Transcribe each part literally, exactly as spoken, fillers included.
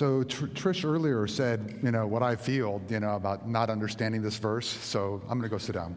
so Tr- Trish earlier said, you know, what I feel, you know, about not understanding this verse, so I'm going to go sit down.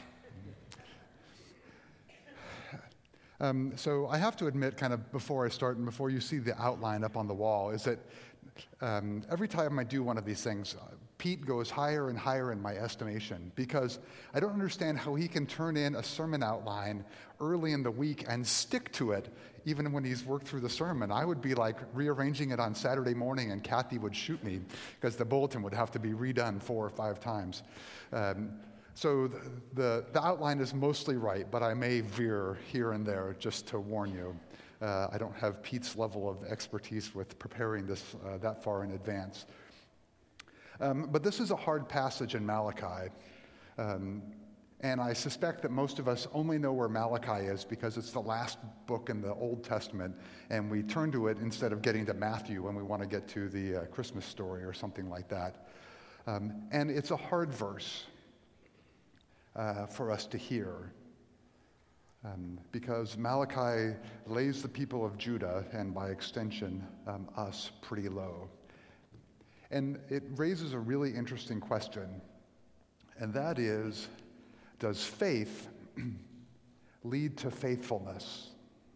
Um, so I have to admit, kind of before I start and before you see the outline up on the wall, is that um, every time I do one of these things, uh, Pete goes higher and higher in my estimation, because I don't understand how he can turn in a sermon outline early in the week and stick to it, even when he's worked through the sermon. I would be like rearranging it on Saturday morning, and Kathy would shoot me because the bulletin would have to be redone four or five times. Um, So the, the, the outline is mostly right, but I may veer here and there just to warn you. Uh, I don't have Pete's level of expertise with preparing this uh, that far in advance. Um, but this is a hard passage in Malachi. Um, and I suspect that most of us only know where Malachi is because it's the last book in the Old Testament, and we turn to it instead of getting to Matthew when we want to get to the uh, Christmas story or something like that. Um, and it's a hard verse. Uh, for us to hear, um, because Malachi lays the people of Judah, and by extension, um, us, pretty low. And it raises a really interesting question, and that is, does faith lead to faithfulness?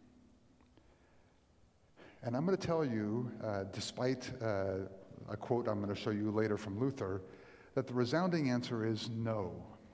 And I'm going to tell you, uh, despite uh, a quote I'm going to show you later from Luther, that the resounding answer is no.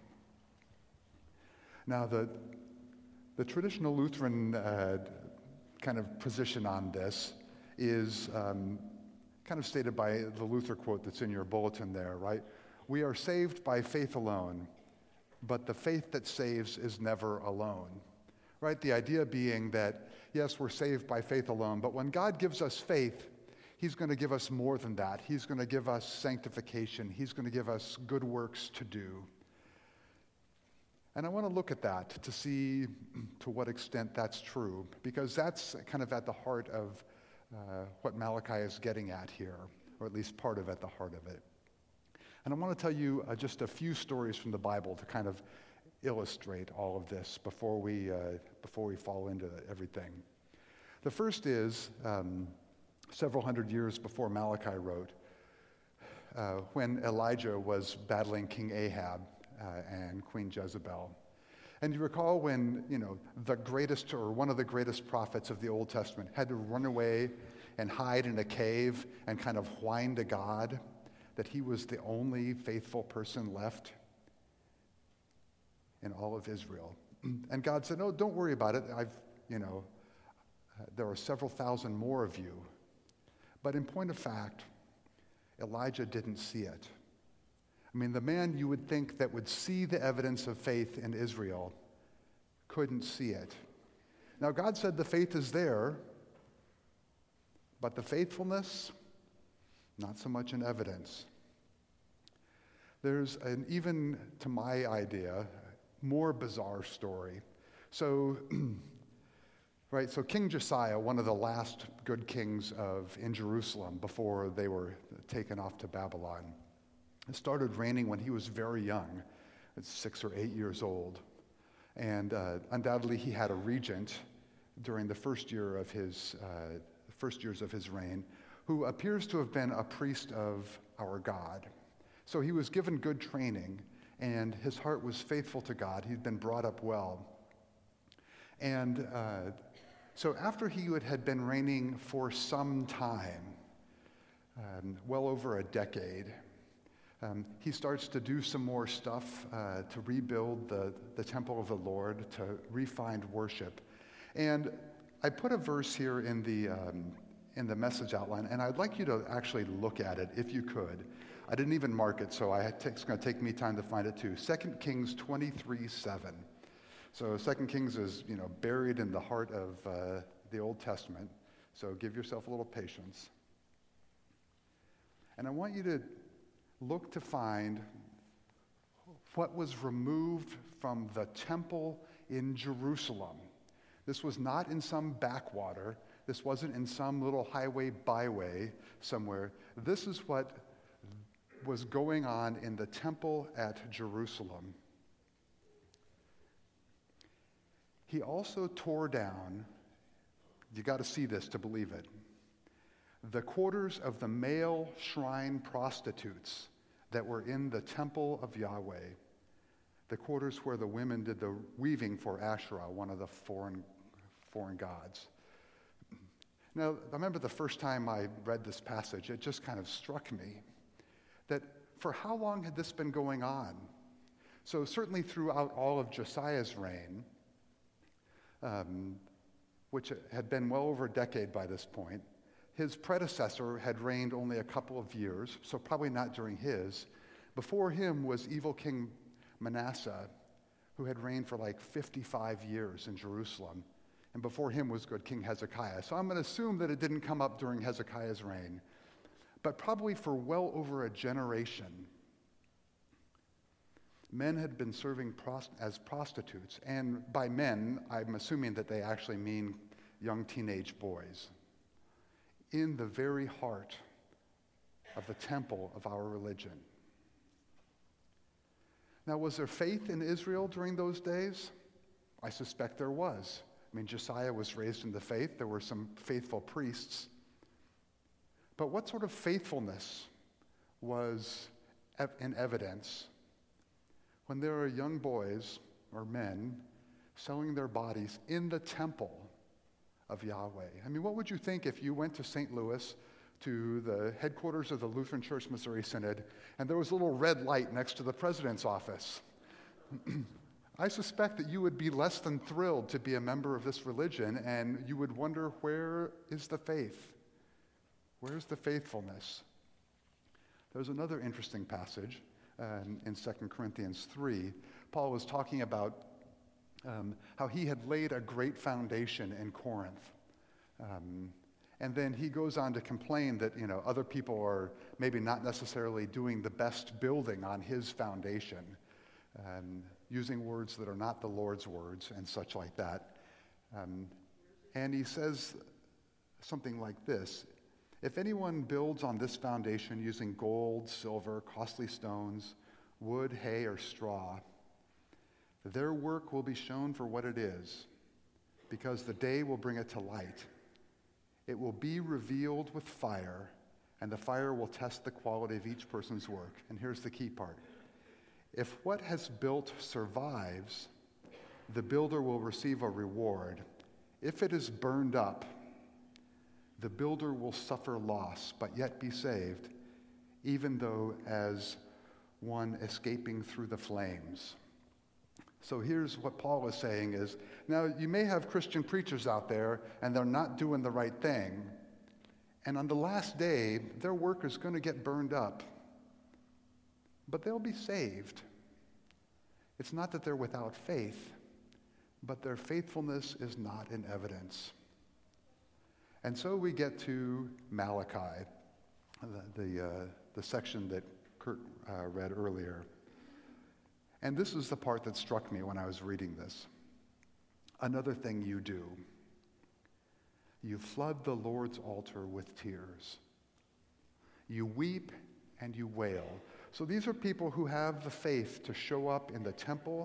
Now, the, the traditional Lutheran uh, kind of position on this is um, kind of stated by the Luther quote that's in your bulletin there, right? We are saved by faith alone, but the faith that saves is never alone, right? The idea being that, yes, we're saved by faith alone, but when God gives us faith, He's going to give us more than that. He's going to give us sanctification. He's going to give us good works to do. And I want to look at that to see to what extent that's true, because that's kind of at the heart of uh, what Malachi is getting at here, or at least part of at the heart of it. And I want to tell you uh, just a few stories from the Bible to kind of illustrate all of this before we uh, before we fall into everything. The first is um, several hundred years before Malachi wrote, uh, when Elijah was battling King Ahab Uh, and Queen Jezebel. And you recall when, you know, the greatest or one of the greatest prophets of the Old Testament had to run away and hide in a cave and kind of whine to God that he was the only faithful person left in all of Israel. And God said, no, don't worry about it. I've, you know, uh, there are several thousand more of you. But in point of fact, Elijah didn't see it. I mean, the man you would think that would see the evidence of faith in Israel couldn't see it. Now, God said the faith is there, but the faithfulness, not so much in evidence. There's an, even to my idea, more bizarre story. So, right, so King Josiah, one of the last good kings of in Jerusalem before they were taken off to Babylon, started reigning when he was very young, six or eight years old. And uh, undoubtedly he had a regent during the first year of his uh, first years of his reign, who appears to have been a priest of our God. So he was given good training, and his heart was faithful to God. He'd been brought up well. And uh, so after he had been reigning for some time, um, well over a decade, Um, he starts to do some more stuff uh, to rebuild the, the temple of the Lord, to refine worship. And I put a verse here in the, um, in the message outline, and I'd like you to actually look at it if you could. I didn't even mark it, so I had to, it's going to take me time to find it too. Second Kings twenty-three seven. So Second Kings is, you know, buried in the heart of uh, the Old Testament, so give yourself a little patience. And I want you to look to find what was removed from the temple in Jerusalem. This was not in some backwater. This wasn't in some little highway byway somewhere. This is what was going on in the temple at Jerusalem. He also tore down, you got to see this to believe it, the quarters of the male shrine prostitutes that were in the temple of Yahweh, the quarters where the women did the weaving for Asherah, one of the foreign, foreign gods. Now, I remember the first time I read this passage, it just kind of struck me that for how long had this been going on? So certainly throughout all of Josiah's reign, um, which had been well over a decade by this point, his predecessor had reigned only a couple of years, so probably not during his. Before him was evil King Manasseh, who had reigned for like fifty-five years in Jerusalem. And before him was good King Hezekiah. So I'm going to assume that it didn't come up during Hezekiah's reign. But probably for well over a generation, men had been serving prost- as prostitutes. And by men, I'm assuming that they actually mean young teenage boys, in the very heart of the temple of our religion. Now, was there faith in Israel during those days? I suspect there was. I mean, Josiah was raised in the faith. There were some faithful priests. But what sort of faithfulness was in evidence when there are young boys or men selling their bodies in the temple of Yahweh? I mean, what would you think if you went to Saint Louis, to the headquarters of the Lutheran Church Missouri Synod, and there was a little red light next to the president's office? I suspect that you would be less than thrilled to be a member of this religion, and you would wonder, where is the faith? Where's the faithfulness? There's another interesting passage um, in Second Corinthians three. Paul was talking about um, how he had laid a great foundation in Corinth. Um, and then he goes on to complain that, you know, other people are maybe not necessarily doing the best building on his foundation. Um, using words that are not the Lord's words and such like that. Um, and he says something like this: if anyone builds on this foundation using gold, silver, costly stones, wood, hay, or straw, their work will be shown for what it is, because the day will bring it to light. It will be revealed with fire, and the fire will test the quality of each person's work. And here's the key part. If what has built survives, the builder will receive a reward. If it is burned up, the builder will suffer loss, but yet be saved, even though as one escaping through the flames. So here's what Paul is saying is, now you may have Christian preachers out there, and they're not doing the right thing, and on the last day, their work is going to get burned up. But they'll be saved. It's not that they're without faith, but their faithfulness is not in evidence. And so we get to Malachi, the, the, uh, the section that Kurt uh, read earlier. And this is the part that struck me when I was reading this. Another thing you do, you flood the Lord's altar with tears. You weep and you wail. So these are people who have the faith to show up in the temple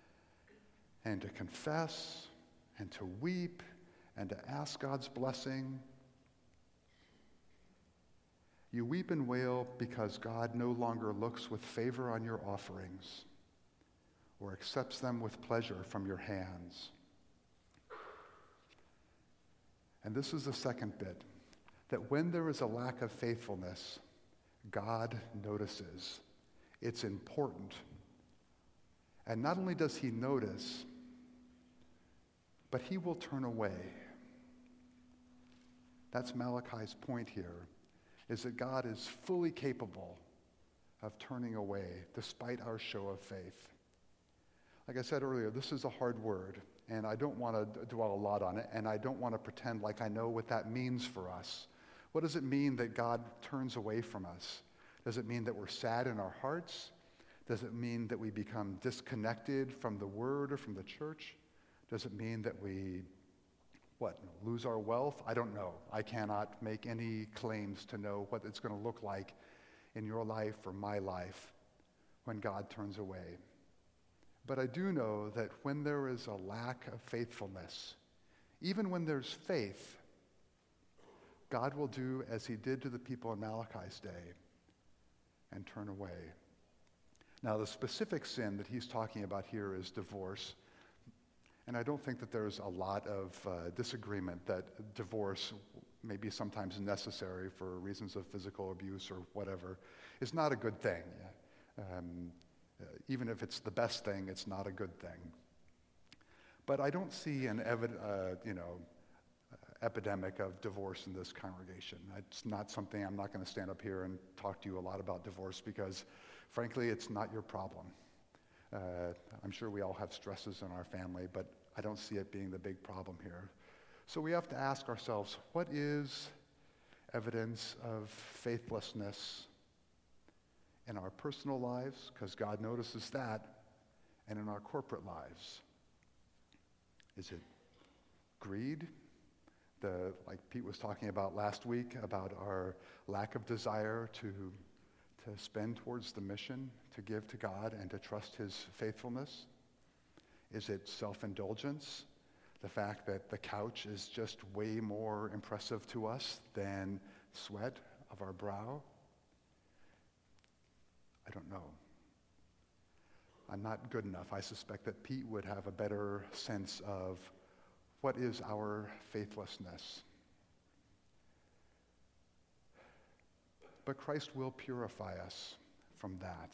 and to confess and to weep and to ask God's blessing. You weep and wail because God no longer looks with favor on your offerings or accepts them with pleasure from your hands. And this is the second bit, that when there is a lack of faithfulness, God notices. It's important. And not only does he notice, but he will turn away. That's Malachi's point here, is that God is fully capable of turning away despite our show of faith. Like I said earlier, this is a hard word, and I don't want to dwell a lot on it, and I don't want to pretend like I know what that means for us. What does it mean that God turns away from us? Does it mean that we're sad in our hearts? Does it mean that we become disconnected from the word or from the church? Does it mean that we, what, lose our wealth? I don't know. I cannot make any claims to know what it's going to look like in your life or my life when God turns away. But I do know that when there is a lack of faithfulness, even when there's faith, God will do as he did to the people in Malachi's day and turn away. Now, the specific sin that he's talking about here is divorce. And I don't think that there's a lot of uh, disagreement that divorce, maybe sometimes necessary for reasons of physical abuse or whatever, is not a good thing. Um, uh, even if it's the best thing, it's not a good thing. But I don't see an evi- uh, you know, uh, epidemic of divorce in this congregation. It's not something, I'm not going to stand up here and talk to you a lot about divorce because, frankly, it's not your problem. Uh, I'm sure we all have stresses in our family, but I don't see it being the big problem here. So we have to ask ourselves, what is evidence of faithlessness in our personal lives, because God notices that, and in our corporate lives? Is it greed? The, like Pete was talking about last week, about our lack of desire to, to spend towards the mission, to give to God and to trust his faithfulness? Is it self-indulgence? The fact that the couch is just way more impressive to us than sweat of our brow? I don't know. I'm not good enough. I suspect that Pete would have a better sense of what is our faithlessness. But Christ will purify us from that.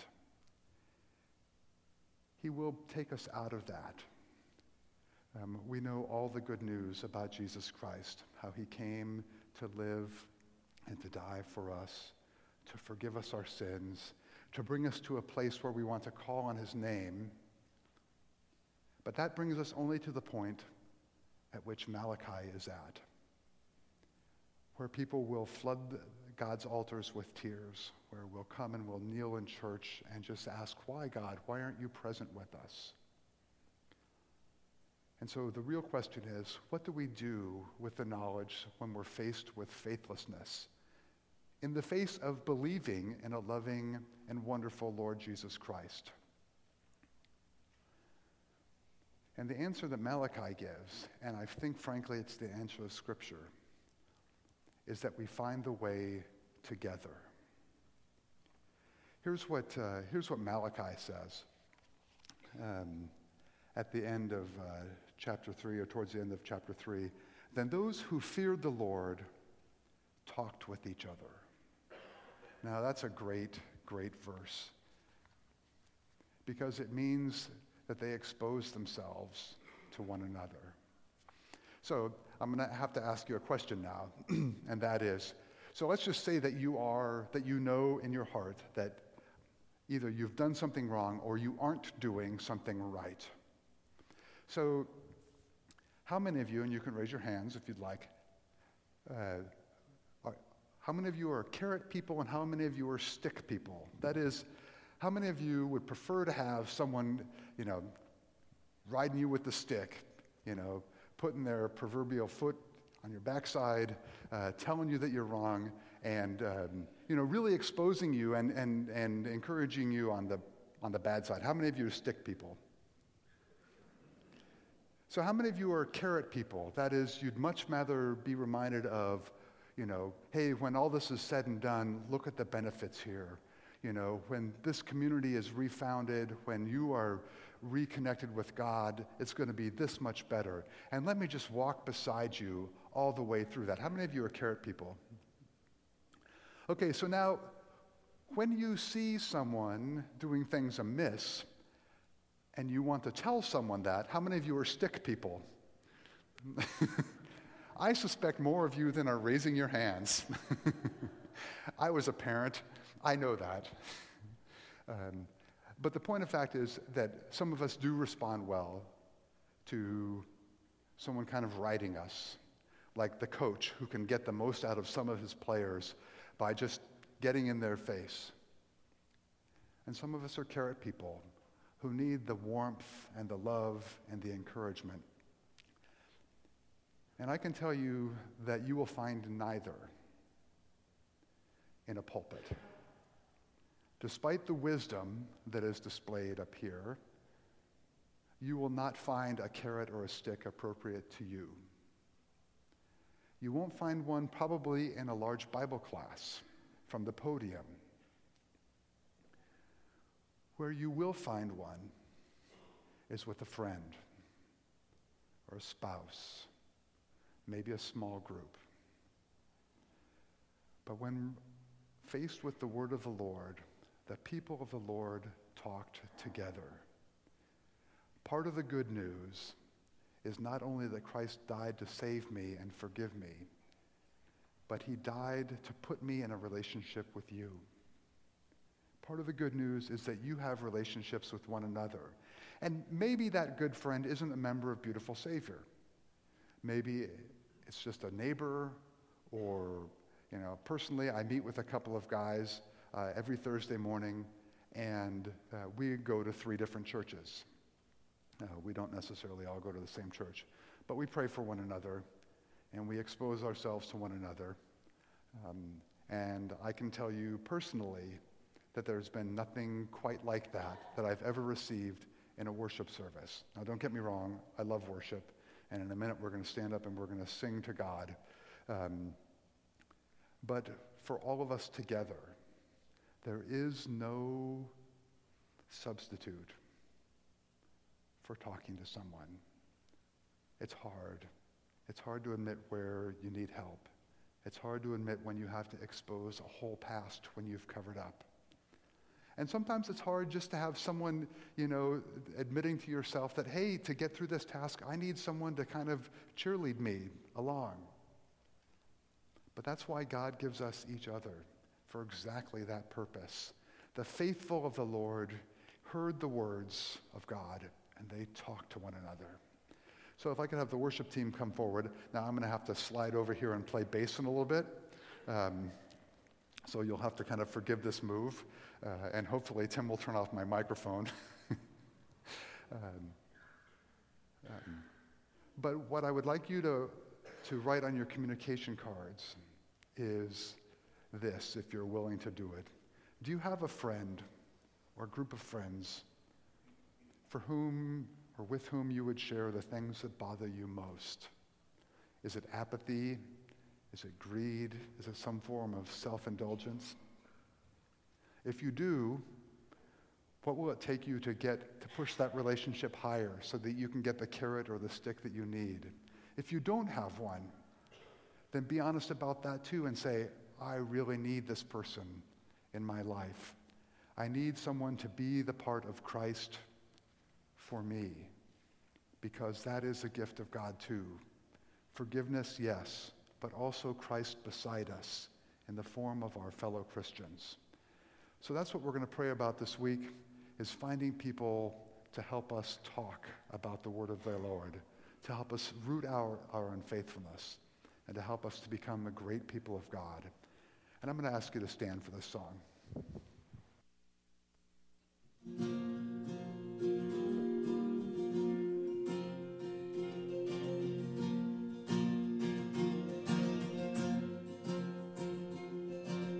He will take us out of that. Um, we know all the good news about Jesus Christ, how he came to live and to die for us, to forgive us our sins, to bring us to a place where we want to call on his name. But that brings us only to the point at which Malachi is at, where people will flood God's altars with tears, where we'll come and we'll kneel in church and just ask, why, God? Why aren't you present with us? And so the real question is, what do we do with the knowledge when we're faced with faithlessness in the face of believing in a loving and wonderful Lord Jesus Christ? And the answer that Malachi gives, and I think frankly it's the answer of Scripture, is that we find the way together. Here's what, uh, here's what Malachi says um, at the end of uh, chapter three, or towards the end of chapter three. Then those who feared the Lord talked with each other. Now that's a great, great verse, because it means that they expose themselves to one another. So I'm going to have to ask you a question now, and that is, so let's just say that you are, that you know in your heart that either you've done something wrong or you aren't doing something right. So how many of you, and you can raise your hands if you'd like, uh, are, how many of you are carrot people and how many of you are stick people? That is, how many of you would prefer to have someone, you know, riding you with the stick, you know, putting their proverbial foot on your backside, uh, telling you that you're wrong, and um, you know, really exposing you and, and, and encouraging you on the on the bad side? How many of you are stick people? So how many of you are carrot people? That is, you'd much rather be reminded of, you know, hey, when all this is said and done, look at the benefits here. You know, when this community is refounded, when you are reconnected with God, it's going to be this much better. And let me just walk beside you all the way through that. How many of you are carrot people? Okay, so now, when you see someone doing things amiss, and you want to tell someone that, how many of you are stick people? I suspect more of you than are raising your hands. I was a parent. I know that. Um, but the point of fact is that some of us do respond well to someone kind of riding us, like the coach who can get the most out of some of his players by just getting in their face. And some of us are carrot people who need the warmth and the love and the encouragement. And I can tell you that you will find neither in a pulpit. Despite the wisdom that is displayed up here, you will not find a carrot or a stick appropriate to you. You won't find one probably in a large Bible class from the podium. Where you will find one is with a friend or a spouse, maybe a small group. But when faced with the word of the Lord, the people of the Lord talked together. Part of the good news is not only that Christ died to save me and forgive me, but he died to put me in a relationship with you. Part of the good news is that you have relationships with one another. And maybe that good friend isn't a member of Beautiful Savior. Maybe it's just a neighbor, or, you know, personally, I meet with a couple of guys uh, every Thursday morning, and uh, we go to three different churches. Uh, we don't necessarily all go to the same church, but we pray for one another, and we expose ourselves to one another. Um, and I can tell you personally that there's been nothing quite like that that I've ever received in a worship service. Now, don't get me wrong, I love worship, and in a minute we're going to stand up and we're going to sing to God. Um, but for all of us together, there is no substitute for talking to someone. It's hard. It's hard to admit where you need help. It's hard to admit when you have to expose a whole past when you've covered up. And sometimes it's hard just to have someone, you know, admitting to yourself that, hey, to get through this task, I need someone to kind of cheerlead me along. But that's why God gives us each other, for exactly that purpose. The faithful of the Lord heard the words of God, and they talked to one another. So if I could have the worship team come forward. Now I'm going to have to slide over here and play bass in a little bit. Um, so you'll have to kind of forgive this move. Uh, and hopefully Tim will turn off my microphone. um, um, but what I would like you to, to write on your communication cards is this, if you're willing to do it. Do you have a friend or a group of friends for whom or with whom you would share the things that bother you most? Is it apathy? Is it greed? Is it some form of self-indulgence? If you do, what will it take you to get to push that relationship higher so that you can get the carrot or the stick that you need? If you don't have one, then be honest about that too and say, I really need this person in my life. I need someone to be the part of Christ for me, because that is a gift of God too. Forgiveness, yes, but also Christ beside us in the form of our fellow Christians. So that's what we're going to pray about this week, is finding people to help us talk about the word of the Lord, to help us root our, our unfaithfulness, and to help us to become a great people of God. And I'm going to ask you to stand for this song.